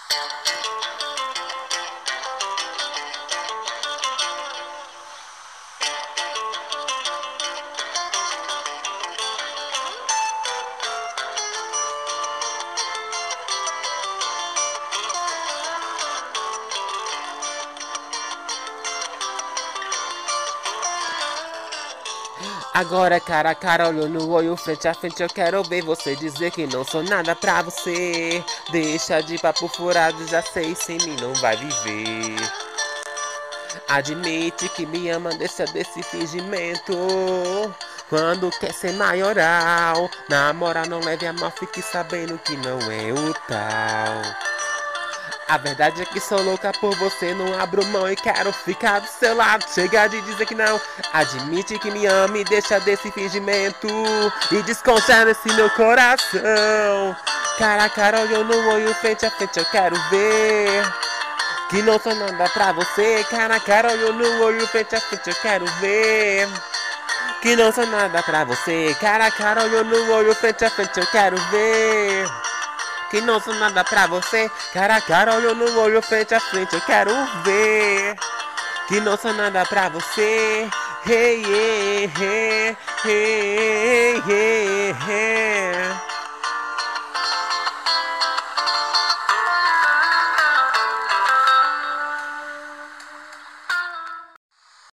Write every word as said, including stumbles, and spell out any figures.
Agora cara a cara, olho no olho, frente a frente, eu quero ver você dizer que não sou nada pra você. Deixa de papo furado, já sei, sem mim não vai viver. Admite que me ama, deixa desse fingimento. Quando quer ser maioral, namora, não leve a mal, fique sabendo que não é o tal. A verdade é que sou louca por você, não abro mão e quero ficar do seu lado. Chega de dizer que não, admite que me ama e deixa desse fingimento e descongela esse meu coração. Cara a cara, olho no olho, frente a frente, eu quero ver que não sou nada pra você. Cara a cara, olho no olho, frente a frente, eu quero ver que não sou nada pra você. Cara a cara, olho no olho, frente a frente, eu quero ver que não sou nada pra você. Cara a cara, olho no olho, frente a frente, eu quero ver que não sou nada pra você. Hey, hey, hey, hey, hey, hey, hey.